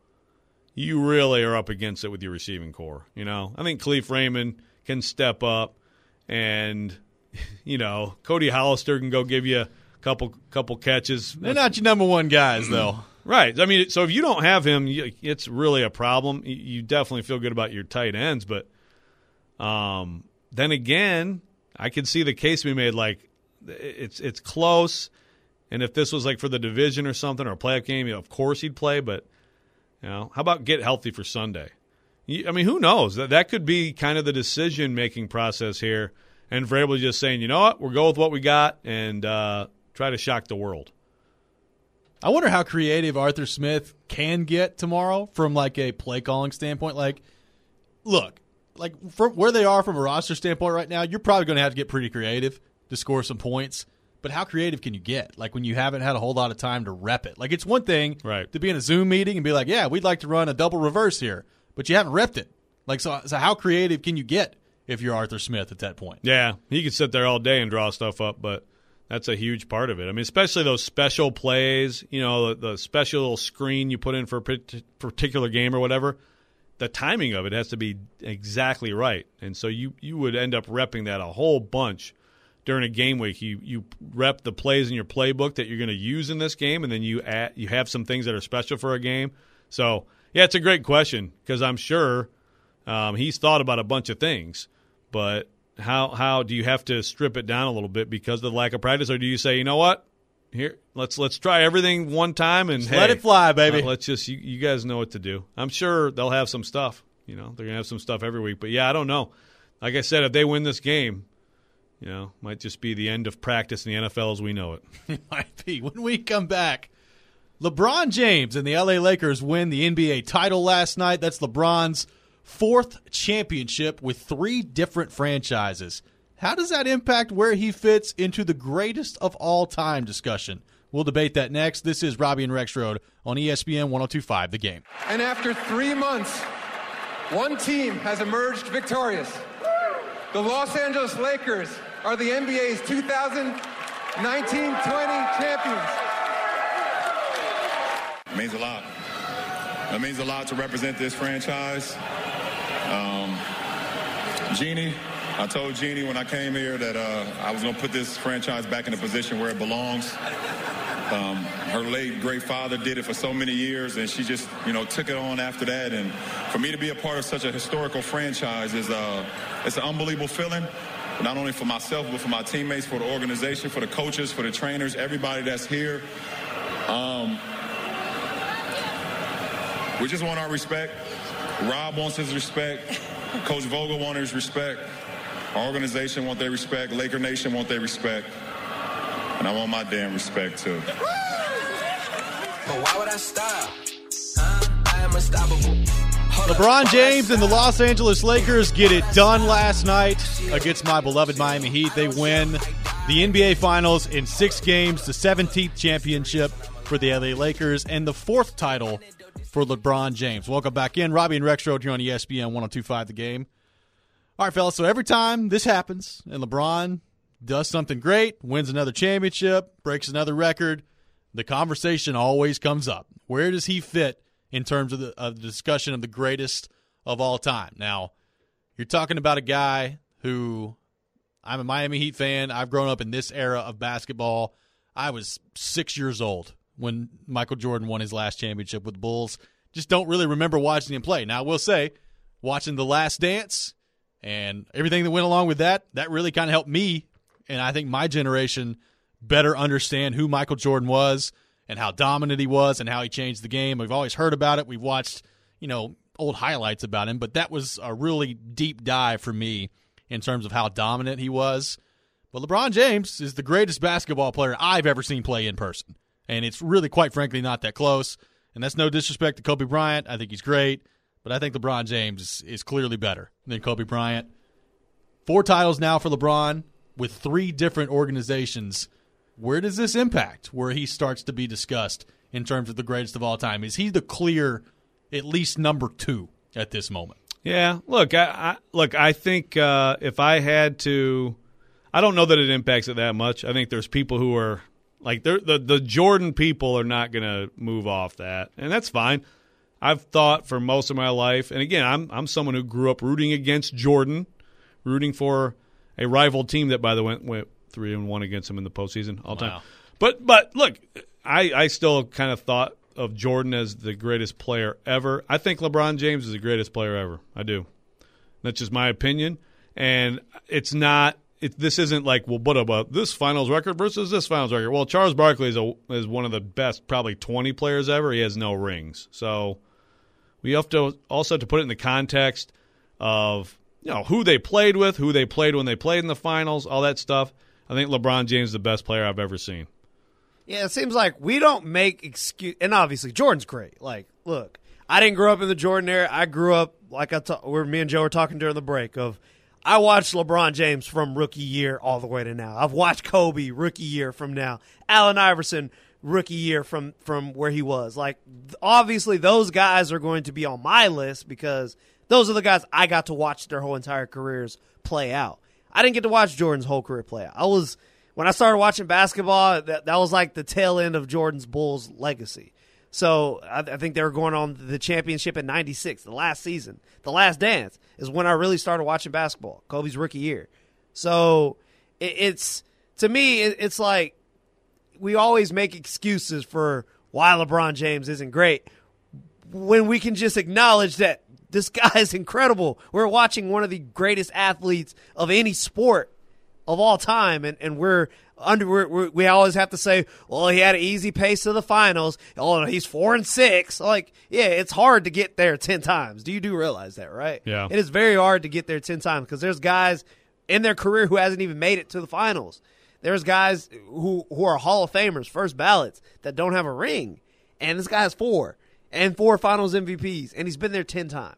you really are up against it with your receiving core. You know, I think Khalif Raymond can step up, and, you know, Cody Hollister can go give you a couple couple catches. They're not your number one guys, though. Right. I mean, so if you don't have him, it's really a problem. You definitely feel good about your tight ends, but um, then again, I could see the case be made like it's it's close, and if this was like for the division or something or a playoff game, you know, of course he'd play, but you know, how about get healthy for Sunday? I mean, who knows? That that could be kind of the decision-making process here, and Vrabel just saying, you know what, we'll go with what we got and uh, try to shock the world. I wonder how creative Arthur Smith can get tomorrow from like a play calling standpoint. Like, look, like from where they are from a roster standpoint right now, you're probably going to have to get pretty creative to score some points. But how creative can you get? Like when you haven't had a whole lot of time to rep it. Like it's one thing right. to be in a Zoom meeting and be like, yeah, we'd like to run a double reverse here, but you haven't repped it. Like so, so how creative can you get if you're Arthur Smith at that point? Yeah, he could sit there all day and draw stuff up, but that's a huge part of it. I mean, especially those special plays, you know, the, the special little screen you put in for a particular game or whatever, the timing of it has to be exactly right. And so you, you would end up repping that a whole bunch during a game week. You you rep the plays in your playbook that you're going to use in this game, and then you add, you have some things that are special for a game. So, yeah, it's a great question because I'm sure um, he's thought about a bunch of things. But how how do you have to strip it down a little bit because of the lack of practice, or do you say, you know what, here let's let's try everything one time and hey, let it fly, baby. Uh, let's just you, you guys know what to do. I'm sure they'll have some stuff. You know, they're gonna have some stuff every week. But yeah, I don't know. Like I said, if they win this game, you know, might just be the end of practice in the N F L as we know it. It might be. When we come back, LeBron James and the L A Lakers win the N B A title last night. That's LeBron's fourth championship with three different franchises. How does that impact where he fits into the greatest of all time discussion? We'll debate that next. This is Robbie and Rexroad on E S P N one oh two point five The Game. And after three months, one team has emerged victorious. The Los Angeles Lakers are the N B A's two thousand nineteen twenty champions. It means a lot. It means a lot to represent this franchise. Um, Jeannie, I told Jeannie when I came here that uh, I was going to put this franchise back in a position where it belongs. Um, her late great father did it for so many years, and she just, you know, took it on after that. And for me to be a part of such a historical franchise is uh, it's an unbelievable feeling. Not only for myself, but for my teammates, for the organization, for the coaches, for the trainers, everybody that's here. Um, we just want our respect. Rob wants his respect. Coach Vogel wants his respect. Our organization wants their respect. Laker Nation wants their respect. And I want my damn respect, too. But why would I stop? Uh, I am unstoppable. LeBron James and the Los Angeles Lakers get it done last night against my beloved Miami Heat. They win the N B A Finals in six games, the seventeenth championship for the L A Lakers, and the fourth title for LeBron James. Welcome back in. Robbie and Rexroad here on E S P N one oh two point five The Game. All right, fellas, so every time this happens and LeBron does something great, wins another championship, breaks another record, the conversation always comes up. Where does he fit in terms of the, of the discussion of the greatest of all time? Now, you're talking about a guy who, I'm a Miami Heat fan. I've grown up in this era of basketball. I was six years old when Michael Jordan won his last championship with the Bulls. Just don't really remember watching him play. Now, I will say, watching The Last Dance and everything that went along with that, that really kind of helped me, and I think my generation, better understand who Michael Jordan was and how dominant he was and how he changed the game. We've always heard about it. We've watched, you know, old highlights about him, but that was a really deep dive for me in terms of how dominant he was. But LeBron James is the greatest basketball player I've ever seen play in person, and it's really, quite frankly, not that close. And that's no disrespect to Kobe Bryant. I think he's great, but I think LeBron James is, is clearly better than Kobe Bryant. Four titles now for LeBron with three different organizations. Where does this impact where he starts to be discussed in terms of the greatest of all time? Is he the clear, at least number two at this moment? Yeah, look, I, I look. I think uh, if I had to, I don't know that it impacts it that much. I think there's people who are like the the Jordan people are not going to move off that, and that's fine. I've thought for most of my life, and again, I'm I'm someone who grew up rooting against Jordan, rooting for a rival team that, by the way, went three and one against him in the postseason all the Wow. time. But but look, I, I still kind of thought of Jordan as the greatest player ever. I think LeBron James is the greatest player ever. I do. That's just my opinion, and it's not. It, this isn't like, well, what about this finals record versus this finals record? Well, Charles Barkley is a, is one of the best, probably twenty players ever. He has no rings, so we have to also have to put it in the context of, you know, who they played with, who they played when they played in the finals, all that stuff. I think LeBron James is the best player I've ever seen. Yeah, it seems like we don't make excuse, and obviously Jordan's great. Like, look, I didn't grow up in the Jordan era. I grew up like I ta- where me and Joe were talking during the break of. I watched LeBron James from rookie year all the way to now. I've watched Kobe rookie year from now. Allen Iverson rookie year from, from where he was. Like, obviously, those guys are going to be on my list because those are the guys I got to watch their whole entire careers play out. I didn't get to watch Jordan's whole career play out. I was when I started watching basketball, that, that was like the tail end of Jordan's Bulls legacy. So I, I think they were going on the championship in ninety-six, the last season. The Last Dance is when I really started watching basketball, Kobe's rookie year. So it, it's to me, it, it's like we always make excuses for why LeBron James isn't great when we can just acknowledge that this guy is incredible. We're watching one of the greatest athletes of any sport of all time, and, and we're under. We're, we're, we always have to say, "Well, he had an easy pace to the finals. Oh, he's four and six." Like, yeah, it's hard to get there ten times. Do you do realize that, right? Yeah, it is very hard to get there ten times because there's guys in their career who hasn't even made it to the finals. There's guys who who are Hall of Famers, first ballots, that don't have a ring, and this guy has four and four Finals M V Ps, and he's been there ten times.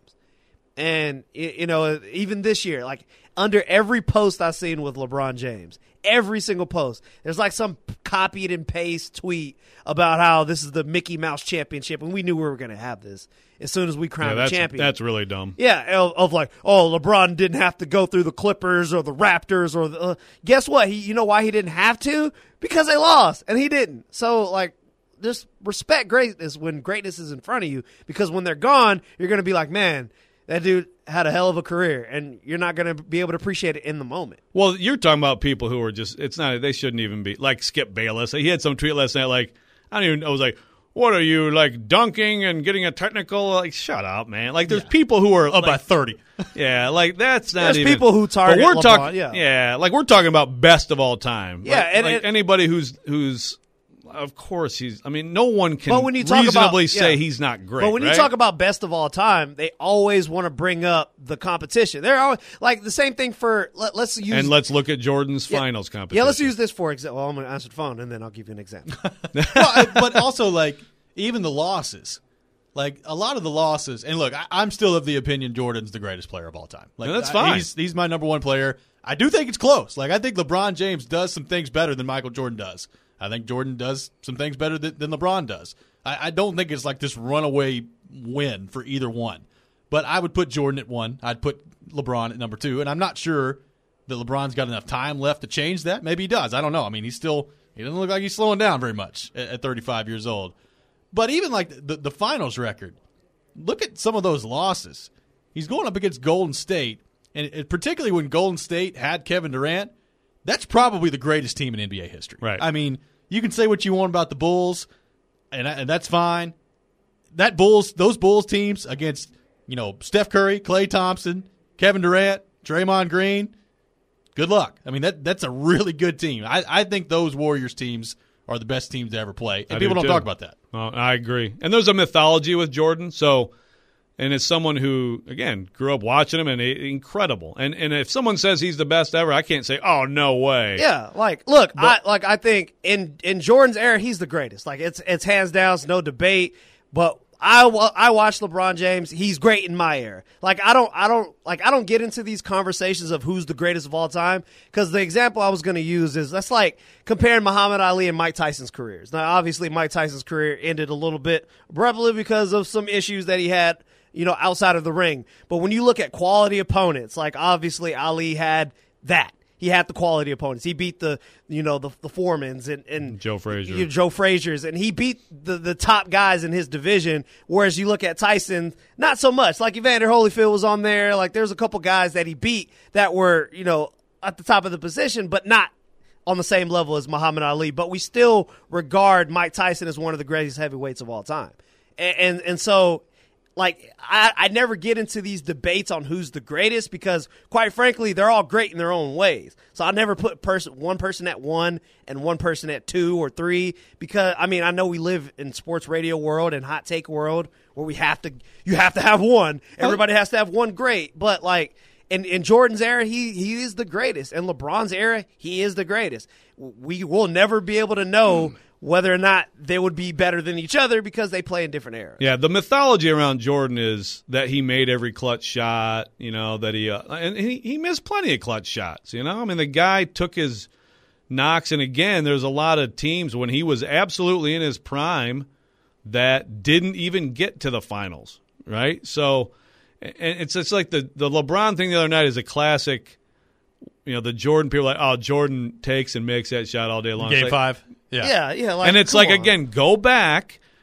And, you know, even this year, like, under every post I've seen with LeBron James, every single post, there's like some copied and paste tweet about how this is the Mickey Mouse Championship, and we knew we were going to have this as soon as we crowned yeah, that's, the champion. That's really dumb. Yeah, of, of like, oh, LeBron didn't have to go through the Clippers or the Raptors or the. Uh, guess what? He, you know why he didn't have to? Because they lost, and he didn't. So, like, just respect greatness when greatness is in front of you, because when they're gone, you're going to be like, man, that dude had a hell of a career, and you're not going to be able to appreciate it in the moment. Well, you're talking about people who are just, it's not, they shouldn't even be, like Skip Bayless. He had some tweet last night, like, I don't even, I was like, what are you, like, dunking and getting a technical? Like, shut up, man. Like, there's yeah. people who are up like, by thirty. Yeah, like, that's not there's even. There's people who target we're LeBron, talk, yeah. Yeah, like, we're talking about best of all time. Yeah, like, and like it, anybody who's, who's, of course he's, I mean, no one can but when you talk reasonably about, say yeah. he's not great. But when right? you talk about best of all time, they always want to bring up the competition. They're always, like the same thing for, let, let's use. And let's look at Jordan's yeah, finals competition. Yeah, let's use this for example. Well, I'm going to answer the phone, and then I'll give you an example. well, but also, like, even the losses. Like, a lot of the losses, and look, I, I'm still of the opinion Jordan's the greatest player of all time. Like, no, that's I, fine. He's, he's my number one player. I do think it's close. Like, I think LeBron James does some things better than Michael Jordan does. I think Jordan does some things better than, than LeBron does. I, I don't think it's like this runaway win for either one. But I would put Jordan at one. I'd put LeBron at number two. And I'm not sure that LeBron's got enough time left to change that. Maybe he does. I don't know. I mean, he's still – he doesn't look like he's slowing down very much at, at thirty-five years old. But even like the, the finals record, look at some of those losses. He's going up against Golden State, and it, particularly when Golden State had Kevin Durant, that's probably the greatest team in N B A history. Right. I mean, you can say what you want about the Bulls, and, and that's fine. That Bulls, those Bulls teams against, you know, Steph Curry, Klay Thompson, Kevin Durant, Draymond Green, good luck. I mean, that that's a really good team. I, I think those Warriors teams are the best teams to ever play, and I people do don't too. talk about that. Well, I agree. And there's a mythology with Jordan, so – and as someone who, again, grew up watching him and incredible. And and if someone says he's the best ever, I can't say, oh, no way. Yeah, like, look, but, I like I think in, in Jordan's era, he's the greatest. Like, it's it's hands down, it's no debate. But I, I watch LeBron James. He's great in my era. Like, I don't I don't like I don't get into these conversations of who's the greatest of all time, because the example I was going to use is that's like comparing Muhammad Ali and Mike Tyson's careers. Now, obviously, Mike Tyson's career ended a little bit abruptly because of some issues that he had, you know, outside of the ring. But when you look at quality opponents, like obviously Ali had that. He had the quality opponents. He beat the, you know, the, the Foremans and, and Joe Frazier. You know, Joe Frazier's, and he beat the, the top guys in his division. Whereas you look at Tyson, not so much. Like Evander Holyfield was on there. Like there's a couple guys that he beat that were, you know, at the top of the position, but not on the same level as Muhammad Ali. But we still regard Mike Tyson as one of the greatest heavyweights of all time. And and, and so. Like, I, I never get into these debates on who's the greatest because, quite frankly, they're all great in their own ways. So I never put person one person at one and one person at two or three because, I mean, I know we live in sports radio world and hot take world where we have to – you have to have one. Everybody has to have one great. But, like, in, in Jordan's era, he, he is the greatest. In LeBron's era, he is the greatest. We will never be able to know – whether or not they would be better than each other because they play in different eras. Yeah, the mythology around Jordan is that he made every clutch shot, you know, that he uh, – and he, he missed plenty of clutch shots, you know. I mean, the guy took his knocks, and again, there's a lot of teams when he was absolutely in his prime that didn't even get to the finals, right? So and it's it's like the, the LeBron thing the other night is a classic – you know, the Jordan people are like, oh, Jordan takes and makes that shot all day long. Game like, five. Yeah. Yeah, yeah. Like, and it's like, on. again, go back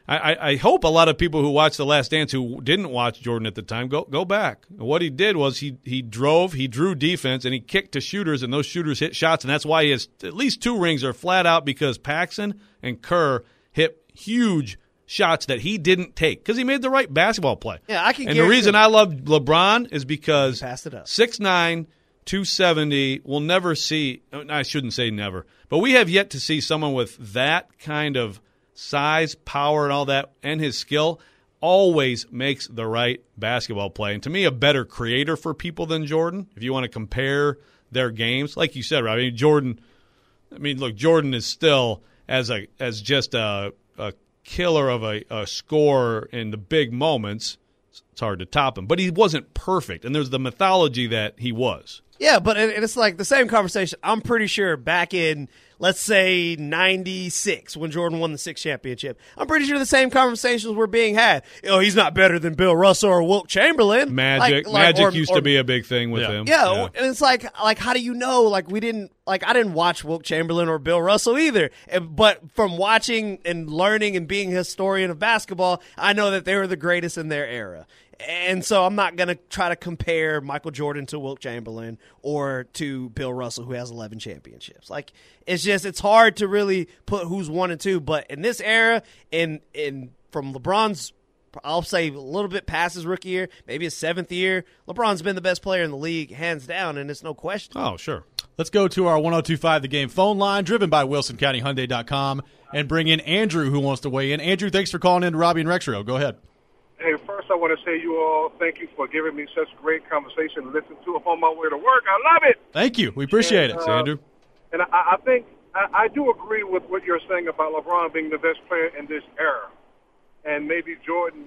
I, I, I hope a lot of people who watched The Last Dance who didn't watch Jordan at the time go go back. What he did was he he drove, he drew defense, and he kicked to shooters, and those shooters hit shots, and that's why he has at least two rings are flat out because Paxson and Kerr hit huge shots that he didn't take because he made the right basketball play. Yeah, I can. And the reason I love LeBron is because he passed it up. six nine, two seventy, we'll never see – I shouldn't say never, but we have yet to see someone with that kind of size, power, and all that, and his skill always makes the right basketball play. And to me, a better creator for people than Jordan, if you want to compare their games. Like you said, Rob, I mean, Jordan – I mean, look, Jordan is still as a as just a, a killer of a, a scorer in the big moments. It's hard to top him. But he wasn't perfect, and there's the mythology that he was. Yeah, but it, it's like the same conversation. I'm pretty sure back in, let's say, ninety-six, when Jordan won the sixth championship, I'm pretty sure the same conversations were being had. Oh, he's not better than Bill Russell or Wilt Chamberlain. Magic like, like, Magic or, used or, to be a big thing with yeah. him. Yeah, yeah, and it's like, like, how do you know? Like, we didn't, like, I didn't watch Wilt Chamberlain or Bill Russell either. And, but from watching and learning and being a historian of basketball, I know that they were the greatest in their era. And so I'm not going to try to compare Michael Jordan to Wilt Chamberlain or to Bill Russell, who has eleven championships. Like, it's just, it's hard to really put who's one and two. But in this era, in in from LeBron's, I'll say a little bit past his rookie year, maybe his seventh year, LeBron's been the best player in the league, hands down, and it's no question. Oh, sure. Let's go to our one oh two point five The Game phone line, driven by Wilson County Hyundai dot com, and bring in Andrew, who wants to weigh in. Andrew, thanks for calling in to Robbie and Rexrow. Go ahead. Hey, first I want to say you all thank you for giving me such great conversation to listen to on my way to work. I love it. Thank you. We appreciate and, it, uh, Andrew. And I, I think I, I do agree with what you're saying about LeBron being the best player in this era, and maybe Jordan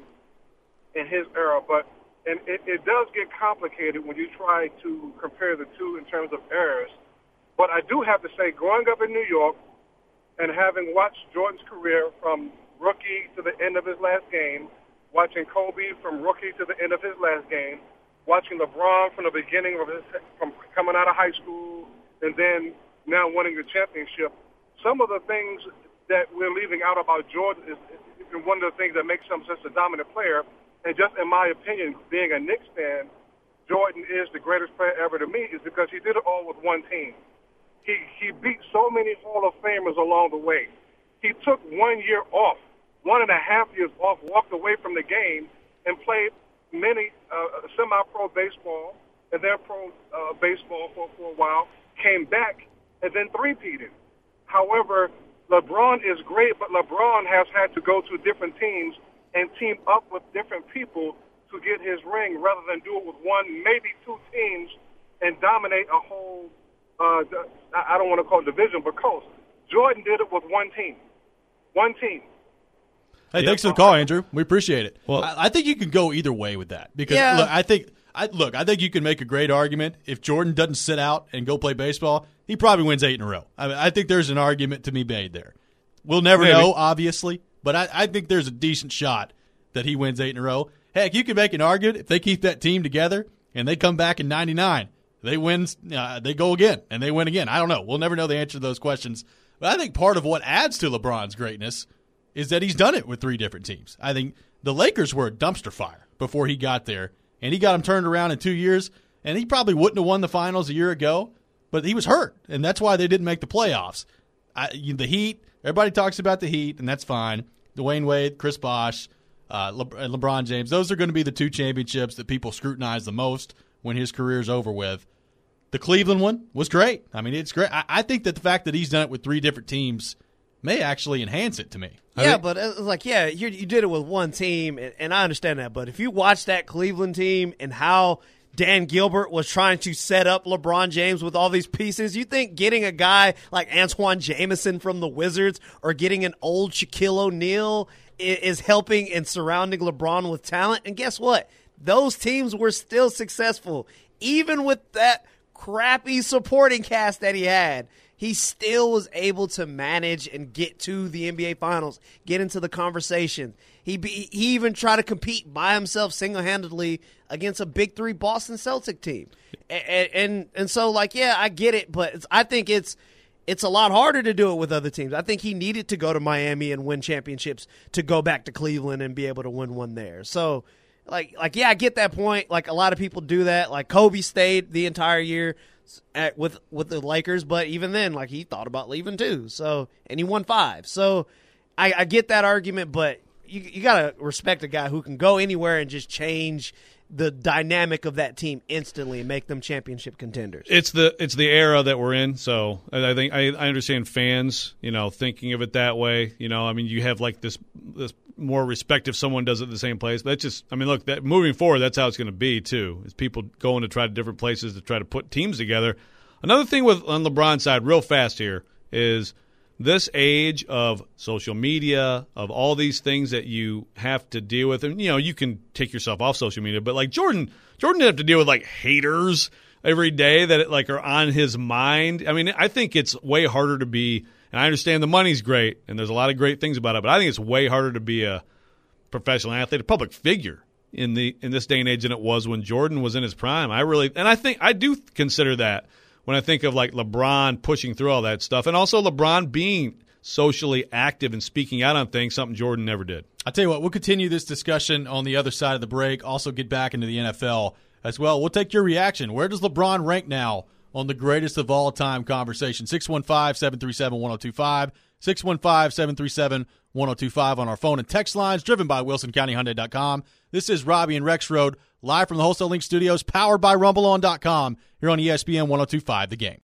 in his era. But and it, it does get complicated when you try to compare the two in terms of eras. But I do have to say, growing up in New York and having watched Jordan's career from rookie to the end of his last game, watching Kobe from rookie to the end of his last game, watching LeBron from the beginning of his, from coming out of high school, and then now winning the championship. Some of the things that we're leaving out about Jordan is, is one of the things that makes him such a dominant player. And just in my opinion, being a Knicks fan, Jordan is the greatest player ever to me is because he did it all with one team. He he beat so many Hall of Famers along the way. He took one year off. One and a half years off, walked away from the game, and played many uh, semi-pro baseball and then pro uh, baseball for, for a while, came back, and then three-peated. However, LeBron is great, but LeBron has had to go to different teams and team up with different people to get his ring rather than do it with one, maybe two teams and dominate a whole, uh, I don't want to call it division, but coast. Jordan did it with one team. One team. Hey, thanks for the call, Andrew. We appreciate it. Well, I, I think you can go either way with that because Yeah. look, I think I look, I think you can make a great argument if Jordan doesn't sit out and go play baseball, he probably wins eight in a row. I, mean, I think there's an argument to be made there. We'll never Maybe. know, obviously, but I, I think there's a decent shot that he wins eight in a row. Heck, you can make an argument if they keep that team together and they come back in ninety-nine, they win, uh, they go again and they win again. I don't know. We'll never know the answer to those questions. But I think part of what adds to LeBron's greatness is that he's done it with three different teams. I think the Lakers were a dumpster fire before he got there, and he got them turned around in two years, and he probably wouldn't have won the finals a year ago, but he was hurt, and that's why they didn't make the playoffs. I, the Heat, everybody talks about the Heat, and that's fine. Dwayne Wade, Chris Bosh, uh, Le- LeBron James, those are going to be the two championships that people scrutinize the most when his career's over with. The Cleveland one was great. I mean, it's great. I, I think that the fact that he's done it with three different teams may actually enhance it to me. Yeah, but it's like, yeah, you, you did it with one team, and, and I understand that. But if you watch that Cleveland team and how Dan Gilbert was trying to set up LeBron James with all these pieces, you think getting a guy like Antoine Jameson from the Wizards or getting an old Shaquille O'Neal is, is helping and surrounding LeBron with talent? And guess what? Those teams were still successful. Even with that crappy supporting cast that he had, he still was able to manage and get to the N B A Finals, get into the conversation. He be, he even tried to compete by himself single-handedly against a Big Three Boston Celtic team. And and, and so, like, yeah, I get it, but it's, I think it's it's a lot harder to do it with other teams. I think he needed to go to Miami and win championships to go back to Cleveland and be able to win one there. So, like, like yeah, I get that point. Like, a lot of people do that. Like, Kobe stayed the entire year at, with with the Lakers, but even then, like, he thought about leaving too. So, and he won five. So, I, I get that argument, but you you gotta respect a guy who can go anywhere and just change the dynamic of that team instantly and make them championship contenders. It's the it's the era that we're in, so I think I, I understand fans, you know, thinking of it that way. You know, I mean, you have like this this more respect if someone does it in the same place. That's just, I mean, look, that moving forward, that's how it's going to be too. Is people going to try different places to try to put teams together. Another thing with on LeBron's side, real fast here, is this age of social media, of all these things that you have to deal with, and you know, you can take yourself off social media, but like Jordan, Jordan didn't have to deal with like haters every day that like are on his mind. I mean, I think it's way harder to be, and I understand the money's great, and there's a lot of great things about it, but I think it's way harder to be a professional athlete, a public figure in the in this day and age than it was when Jordan was in his prime. I really, and I think I do consider that when I think of like LeBron pushing through all that stuff, and also LeBron being socially active and speaking out on things, something Jordan never did. I'll tell you what, we'll continue this discussion on the other side of the break, also get back into the N F L as well. We'll take your reaction. Where does LeBron rank now on the greatest of all time conversation? six one five, seven three seven, one oh two five, six one five, seven three seven, one oh two five on our phone and text lines, driven by Wilson County Hyundai dot com. This is Robbie and Rex Road, live from the Wholesale Link Studios, powered by Rumble On dot com, here on E S P N one oh two five The Game.